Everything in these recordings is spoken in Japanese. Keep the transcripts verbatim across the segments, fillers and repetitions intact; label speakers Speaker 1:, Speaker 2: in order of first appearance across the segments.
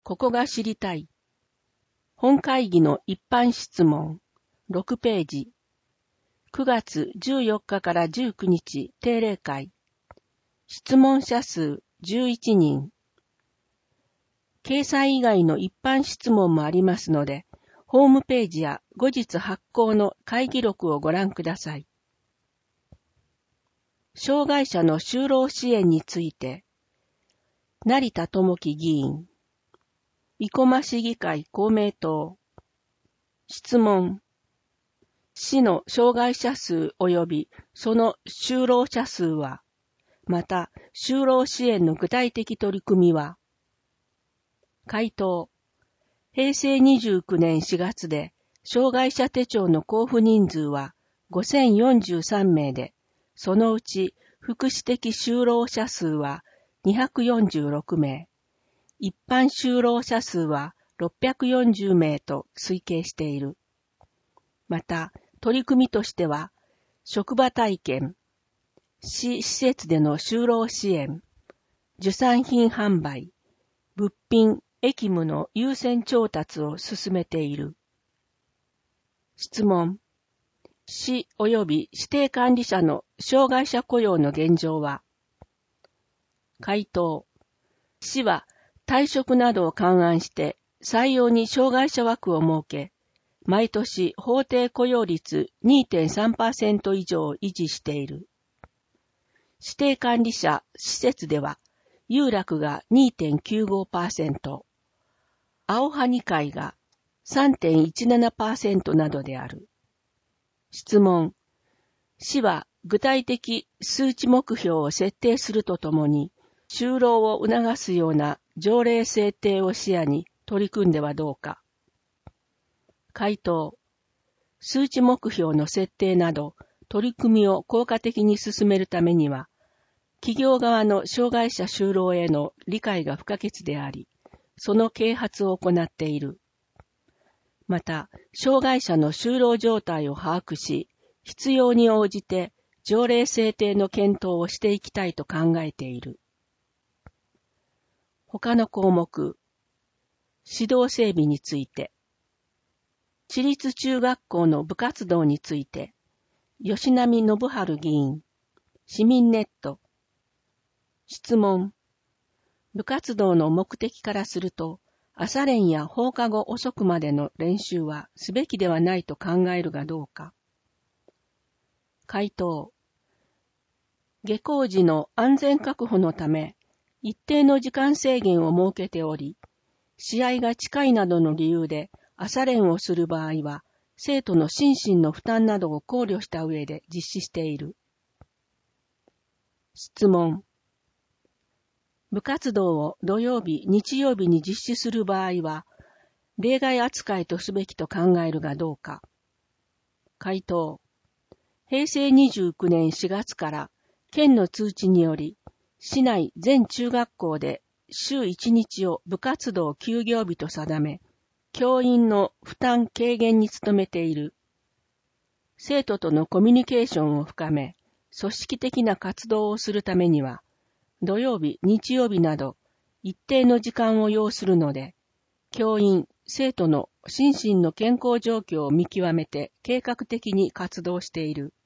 Speaker 1: ここが知りたい。本会議の一般質問、ろくページ。くがつじゅうよっかからじゅうくにち定例会。質問者数じゅういちにん。掲載以外の一般質問もありますので、ホームページや後日発行の会議録をご覧ください。障害者の就労支援について、成田智樹議員、生駒市議会公明党、質問、市の障害者数及びその就労者数は、また就労支援の具体的取り組みは、回答、へいせいにじゅうきゅうねんしがつで障害者手帳の交付人数はごせんよんじゅうさんめいで、そのうち福祉的就労者数はにひゃくよんじゅうろくめい、一般就労者数はろっぴゃくよんじゅうめいと推計している。また、取り組みとしては、職場体験、市施設での就労支援、受産品販売、物品、役務の優先調達を進めている。質問。市及び指定管理者の障害者雇用の現状は、回答。市は退職などを勘案して採用に障害者枠を設け、毎年法定雇用率 にてんさんパーセント 以上を維持している。指定管理者施設では、有楽が にてんきゅうごパーセント、青葉にかいが さんてんいちななパーセント などである。質問。市は具体的数値目標を設定するとともに、就労を促すような条例制定を視野に取り組んではどうか。回答。数値目標の設定など取り組みを効果的に進めるためには、企業側の障害者就労への理解が不可欠であり、その啓発を行っている。また、障害者の就労状態を把握し、必要に応じて条例制定の検討をしていきたいと考えている。他の項目、指導整備について、私立中学校の部活動について、吉波信春議員、市民ネット、質問、部活動の目的からすると、朝練や放課後遅くまでの練習はすべきではないと考えるがどうか。回答。下校時の安全確保のため、一定の時間制限を設けており、試合が近いなどの理由で朝練をする場合は、生徒の心身の負担などを考慮した上で実施している。質問。部活動を土曜日、日曜日に実施する場合は、例外扱いとすべきと考えるがどうか。回答。へいせいにじゅうきゅうねんしがつから県の通知により、市内全中学校で週いちにちを部活動休業日と定め、教員の負担軽減に努めている。生徒とのコミュニケーションを深め、組織的な活動をするためには、土曜日、日曜日など一定の時間を要するので、教員、生徒の心身の健康状況を見極めて計画的に活動している。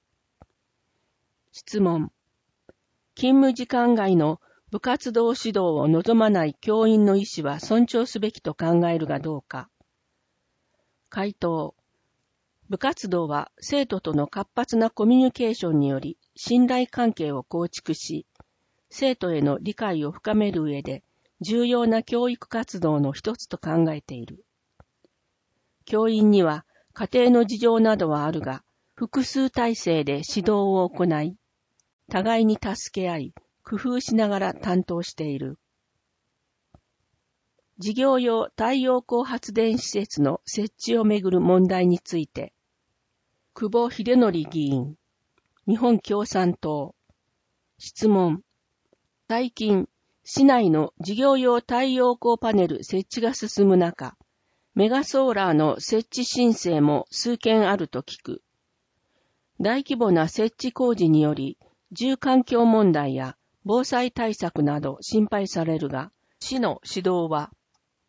Speaker 1: 質問。勤務時間外の部活動指導を望まない教員の意思は尊重すべきと考えるがどうか。回答。部活動は生徒との活発なコミュニケーションにより信頼関係を構築し、生徒への理解を深める上で重要な教育活動の一つと考えている。教員には家庭の事情などはあるが、複数体制で指導を行い、互いに助け合い、工夫しながら担当している。事業用太陽光発電施設の設置をめぐる問題について、久保秀則議員、日本共産党、質問。最近、市内の事業用太陽光パネル設置が進む中、メガソーラーの設置申請も数件あると聞く。大規模な設置工事により、住環境問題や防災対策など心配されるが、市の指導は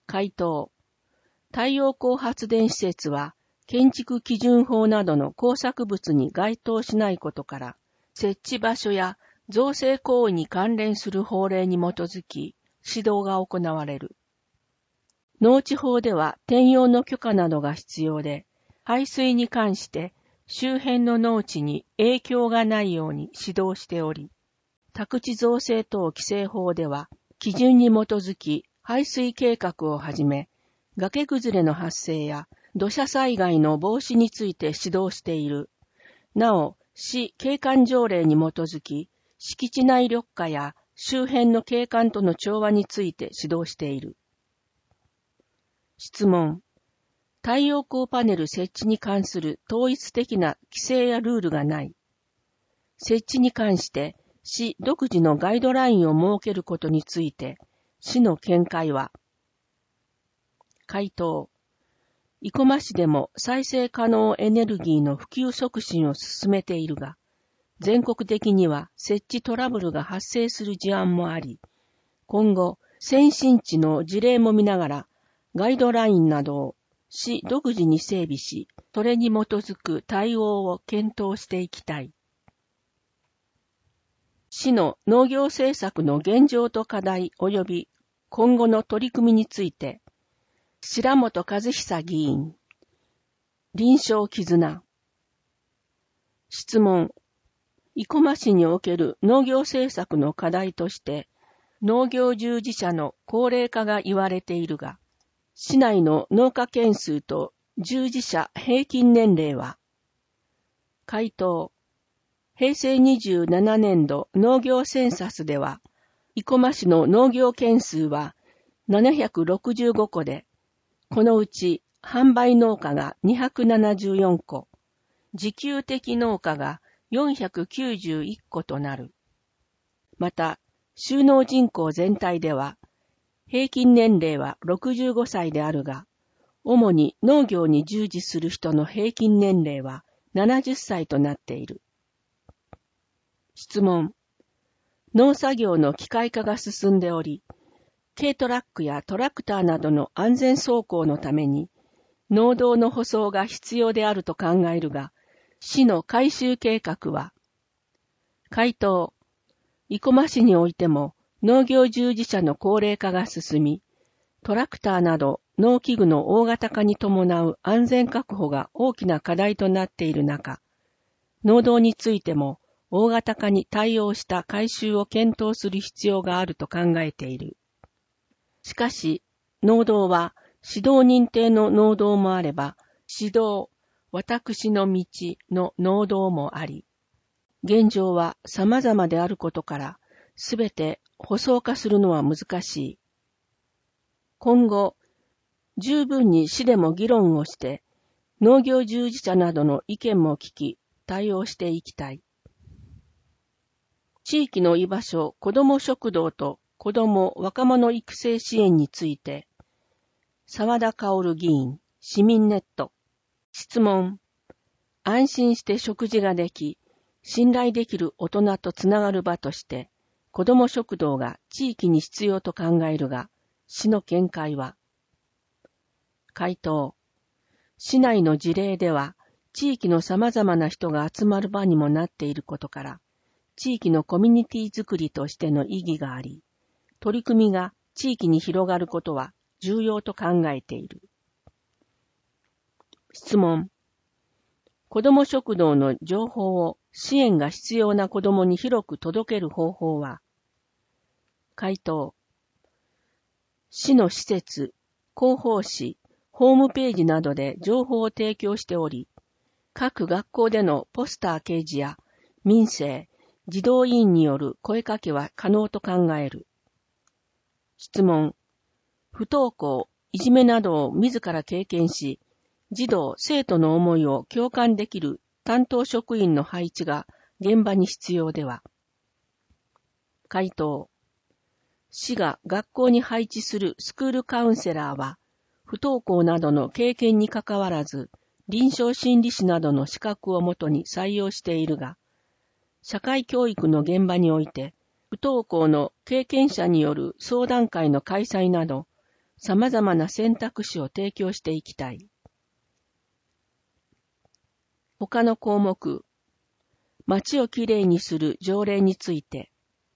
Speaker 1: 回答。太陽光発電施設は、建築基準法などの工作物に該当しないことから、設置場所や造成行為に関連する法令に基づき、指導が行われる。農地法では転用の許可などが必要で、排水に関して周辺の農地に影響がないように指導しており、宅地造成等規制法では、基準に基づき排水計画をはじめ、崖崩れの発生や土砂災害の防止について指導している。なお、市景観条例に基づき、敷地内緑化や周辺の景観との調和について指導している。質問。太陽光パネル設置に関する統一的な規制やルールがない。設置に関して市独自のガイドラインを設けることについて、市の見解は。回答。生駒市でも再生可能エネルギーの普及促進を進めているが、全国的には設置トラブルが発生する事案もあり、今後、先進地の事例も見ながら、ガイドラインなどを市独自に整備し、それに基づく対応を検討していきたい。市の農業政策の現状と課題及び今後の取り組みについて、白本和久議員、臨床絆。質問。生駒市における農業政策の課題として、農業従事者の高齢化が言われているが、市内の農家件数と従事者平均年齢は。回答。へいせいにじゅうななねんど農業センサスでは、生駒市の農業件数はななひゃくろくじゅうごこで、このうち販売農家がにひゃくななじゅうよんこ、自給的農家がよんひゃくきゅうじゅういっことなる。また、就農人口全体では、平均年齢はろくじゅうごさいであるが、主に農業に従事する人の平均年齢はななじゅっさいとなっている。質問。農作業の機械化が進んでおり、軽トラックやトラクターなどの安全走行のために、農道の舗装が必要であると考えるが、市の改修計画は。回答。生駒市においても農業従事者の高齢化が進み、トラクターなど農機具の大型化に伴う安全確保が大きな課題となっている中、農道についても大型化に対応した改修を検討する必要があると考えている。しかし、農道は指導認定の農道もあれば、指導、私の道の農道もあり、現状は様々であることから、すべて舗装化するのは難しい。今後、十分に市でも議論をして、農業従事者などの意見も聞き、対応していきたい。地域の居場所子ども食堂と子ども若者育成支援について、沢田薫議員、市民ネット。質問。安心して食事ができ、信頼できる大人とつながる場として、子ども食堂が地域に必要と考えるが、市の見解は。回答。市内の事例では、地域の様々な人が集まる場にもなっていることから、地域のコミュニティづくりとしての意義があり、取り組みが地域に広がることは重要と考えている。質問。子ども食堂の情報を支援が必要な子どもに広く届ける方法は。回答。市の施設、広報誌、ホームページなどで情報を提供しており、各学校でのポスター掲示や民生、児童委員による声かけは可能と考える。質問。不登校、いじめなどを自ら経験し、児童、生徒の思いを共感できる担当職員の配置が現場に必要では。回答。市が学校に配置するスクールカウンセラーは、不登校などの経験にかかわらず、臨床心理士などの資格をもとに採用しているが、社会教育の現場において、不登校の経験者による相談会の開催など、 様々な選択肢を提供していきたい。他の項目、街をきれいにする条例について、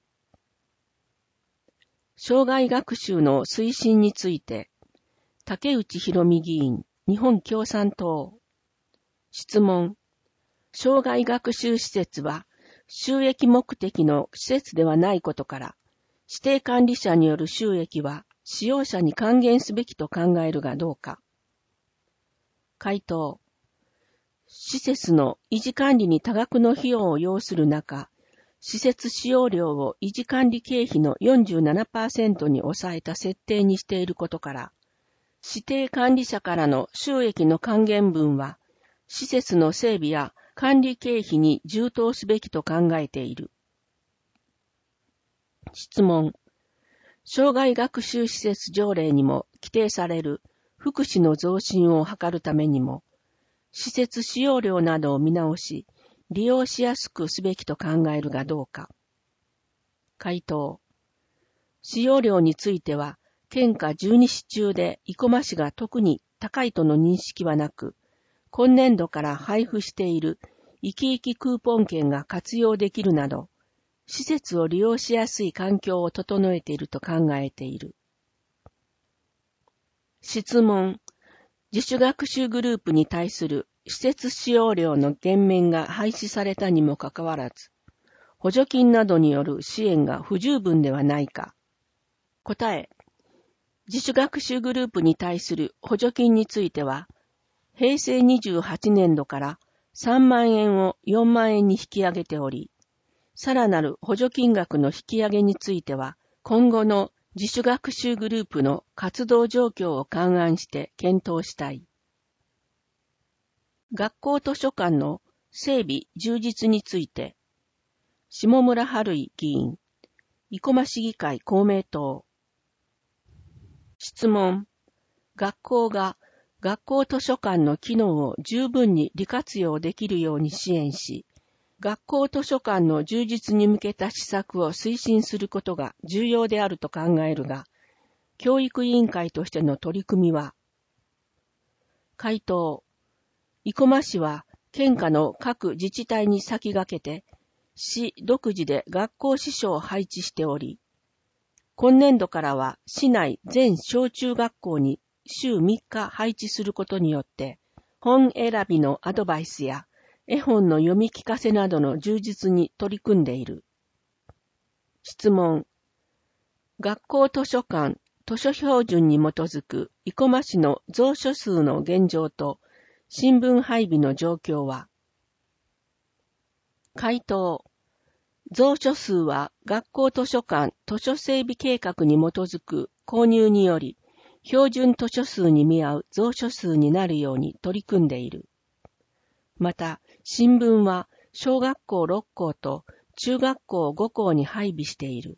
Speaker 1: 障害学習の推進について、竹内博美議員、日本共産党。質問。障害学習施設は収益目的の施設ではないことから、指定管理者による収益は使用者に還元すべきと考えるがどうか。回答。施設の維持管理に多額の費用を要する中、施設使用料を維持管理経費の よんじゅうななパーセント に抑えた設定にしていることから、指定管理者からの収益の還元分は、施設の整備や管理経費に充当すべきと考えている。質問。障害学習施設条例にも規定される福祉の増進を図るためにも、施設使用料などを見直し、利用しやすくすべきと考えるがどうか。回答。使用料については、県下じゅうに市中で生駒市が特に高いとの認識はなく、今年度から配布している生き生きクーポン券が活用できるなど、施設を利用しやすい環境を整えていると考えている。質問。自主学習グループに対する施設使用料の減免が廃止されたにもかかわらず、補助金などによる支援が不十分ではないか。答え。自主学習グループに対する補助金については、へいせいにじゅうはちねんどからさんまんえんをよんまんえんに引き上げており、さらなる補助金額の引き上げについては、今後の自主学習グループの活動状況を勘案して検討したい。学校図書館の整備充実について、下村春井議員、生駒市議会公明党。質問。学校が学校図書館の機能を十分に利活用できるように支援し、学校図書館の充実に向けた施策を推進することが重要であると考えるが、教育委員会としての取り組みは、回答。生駒市は県下の各自治体に先駆けて、市独自で学校司書を配置しており、今年度からは市内全小中学校に週みっか配置することによって、本選びのアドバイスや絵本の読み聞かせなどの充実に取り組んでいる。質問。学校図書館、図書標準に基づく生駒市の蔵書数の現状と新聞配備の状況は。回答。蔵書数は学校図書館図書整備計画に基づく購入により、標準図書数に見合う蔵書数になるように取り組んでいる。また、新聞は小学校ろっこうと中学校ごこうに配備している。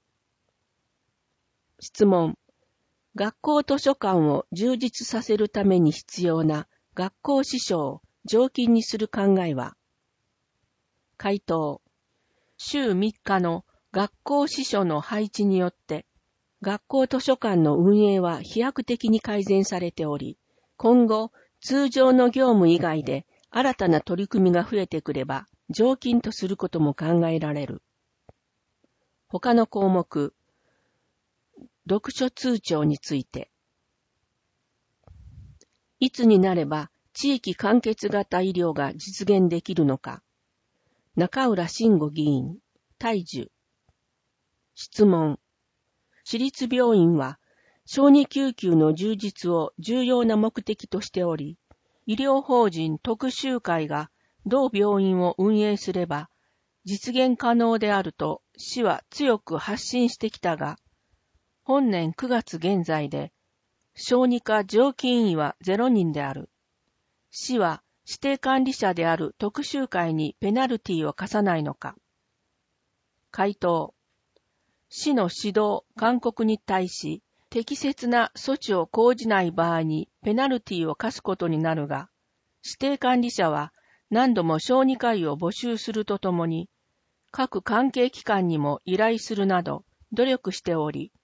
Speaker 1: 質問。学校図書館を充実させるために必要な学校司書を常勤にする考えは。回答。週みっかの学校司書の配置によって、学校図書館の運営は飛躍的に改善されており、今後、通常の業務以外で新たな取り組みが増えてくれば、常勤とすることも考えられる。他の項目、読書通帳について。いつになれば地域完結型医療が実現できるのか。中浦慎吾議員、大樹。質問。市立病院は、小児救急の充実を重要な目的としており、医療法人特集会が同病院を運営すれば、実現可能であると市は強く発信してきたが、本年くがつ現在で、小児科常勤医はゼロにんである。市は、指定管理者である特集会にペナルティを課さないのか。回答。市の指導、勧告に対し、適切な措置を講じない場合にペナルティを課すことになるが、指定管理者は何度も小児科医を募集するとともに、各関係機関にも依頼するなど努力しており、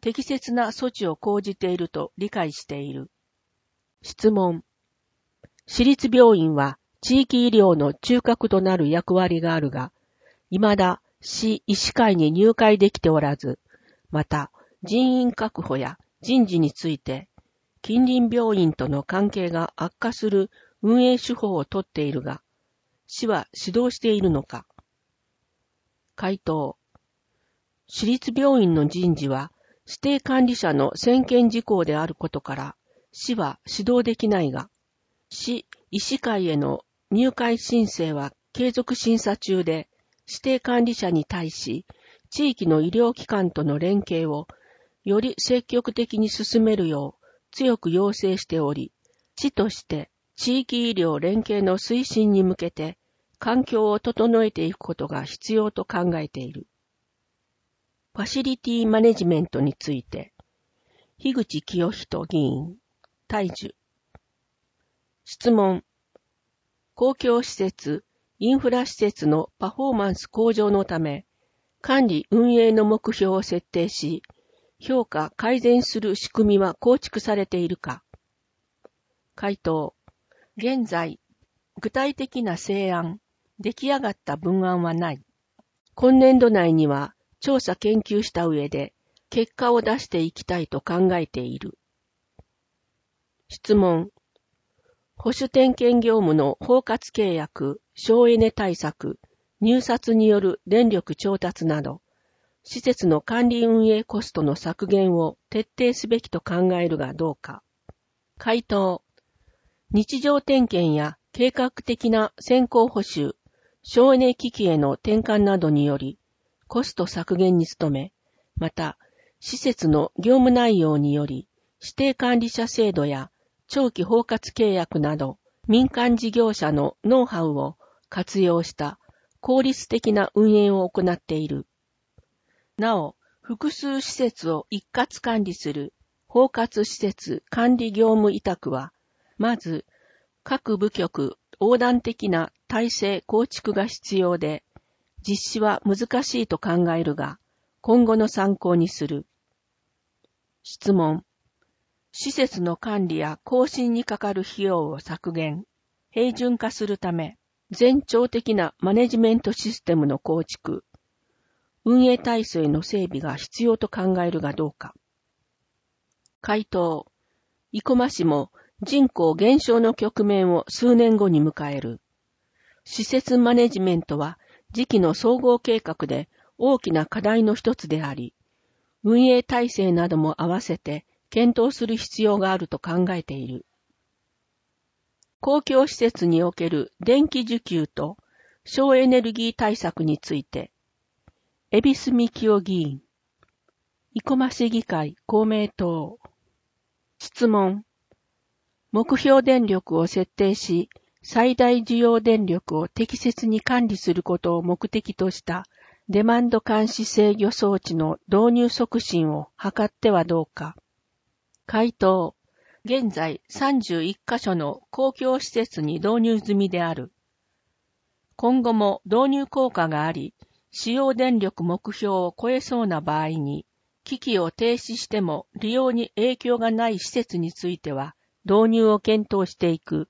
Speaker 1: 適切な措置を講じていると理解している。質問。私立病院は地域医療の中核となる役割があるが、未だ市医師会に入会できておらず、また人員確保や人事について、近隣病院との関係が悪化する運営手法をとっているが、市は指導しているのか。回答。私立病院の人事は指定管理者の専権事項であることから、市は指導できないが、市医師会への入会申請は継続審査中で、指定管理者に対し、地域の医療機関との連携をより積極的に進めるよう強く要請しており、市として地域医療連携の推進に向けて環境を整えていくことが必要と考えている。ファシリティマネジメントについて、樋口清人議員、対樹。質問。公共施設、インフラ施設のパフォーマンス向上のため、管理運営の目標を設定し、評価改善する仕組みは構築されているか。回答。現在、具体的な成案、出来上がった文案はない。今年度内には調査研究した上で、結果を出していきたいと考えている。質問。保守点検業務の包括契約、省エネ対策、入札による電力調達など、施設の管理運営コストの削減を徹底すべきと考えるがどうか。回答。日常点検や計画的な先行補修、省エネ機器への転換などにより、コスト削減に努め、また、施設の業務内容により、指定管理者制度や長期包括契約など、民間事業者のノウハウを活用した効率的な運営を行っている。なお、複数施設を一括管理する包括施設管理業務委託は、まず、各部局横断的な体制構築が必要で、実施は難しいと考えるが、今後の参考にする。質問。施設の管理や更新にかかる費用を削減、平準化するため、全庁的なマネジメントシステムの構築、運営体制の整備が必要と考えるがどうか。回答。生駒市も人口減少の局面を数年後に迎える。施設マネジメントは次期の総合計画で大きな課題の一つであり、運営体制なども合わせて検討する必要があると考えている。公共施設における電気需給と省エネルギー対策について、恵比寿美紀夫議員、生駒市議会公明党。質問。目標電力を設定し、最大需要電力を適切に管理することを目的としたデマンド監視制御装置の導入促進を図ってはどうか。回答。現在さんじゅういっカ所の公共施設に導入済みである。今後も導入効果があり、使用電力目標を超えそうな場合に、機器を停止しても利用に影響がない施設については導入を検討していく。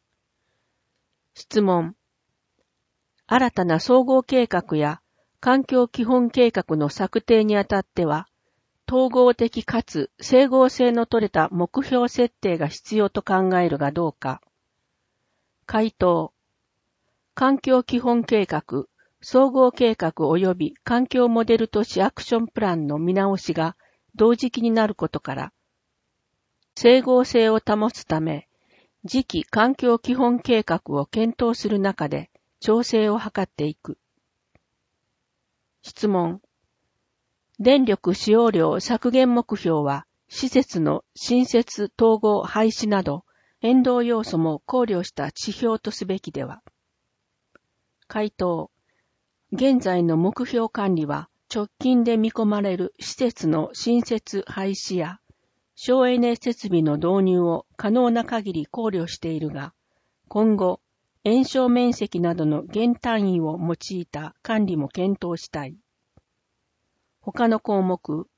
Speaker 1: 質問。新たな総合計画や環境基本計画の策定にあたっては、統合的かつ整合性の取れた目標設定が必要と考えるがどうか。回答。環境基本計画、総合計画及び環境モデル都市アクションプランの見直しが同時期になることから、整合性を保つため、次期環境基本計画を検討する中で調整を図っていく。質問。電力使用量削減目標は、施設の新設統合廃止など、変動要素も考慮した指標とすべきでは。回答。現在の目標管理は、直近で見込まれる施設の新設廃止や、省エネ設備の導入を可能な限り考慮しているが、今後、炎症面積などの減単位を用いた管理も検討したい。他の項目、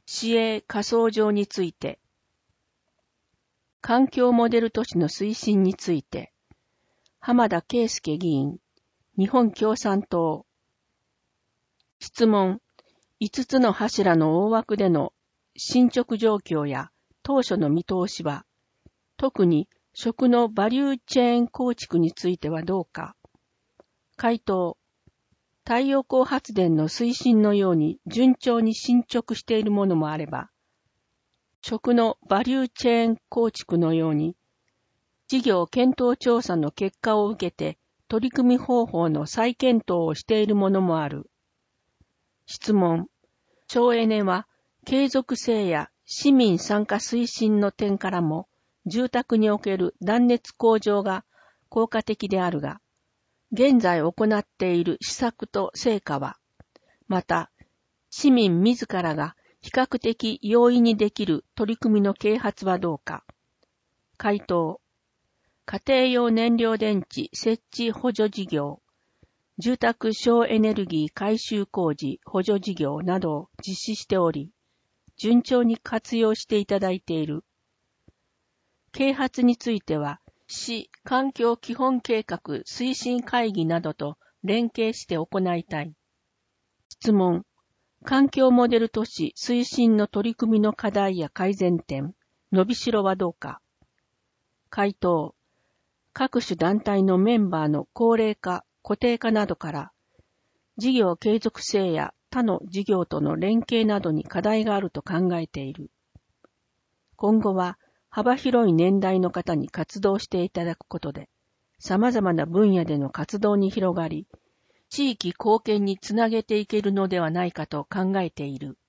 Speaker 1: 市営仮想上について、環境モデル都市の推進について、浜田圭介議員、日本共産党。質問、いつつの柱の大枠での進捗状況や当初の見通しは、特に食のバリューチェーン構築についてはどうか。回答、太陽光発電の推進のように順調に進捗しているものもあれば、食のバリューチェーン構築のように、事業検討調査の結果を受けて取り組み方法の再検討をしているものもある。質問、省エネは継続性や市民参加推進の点からも住宅における断熱向上が効果的であるが、現在行っている施策と成果は、また市民自らが比較的容易にできる取り組みの啓発はどうか。回答、家庭用燃料電池設置補助事業、住宅省エネルギー改修工事補助事業などを実施しており、順調に活用していただいている。啓発については、市環境基本計画推進会議などと連携して行いたい。質問、環境モデル都市推進の取り組みの課題や改善点、伸びしろはどうか。回答、各種団体のメンバーの高齢化、固定化などから、事業継続性や他の事業との連携などに課題があると考えている。今後は幅広い年代の方に活動していただくことで、様々な分野での活動に広がり、地域貢献につなげていけるのではないかと考えている。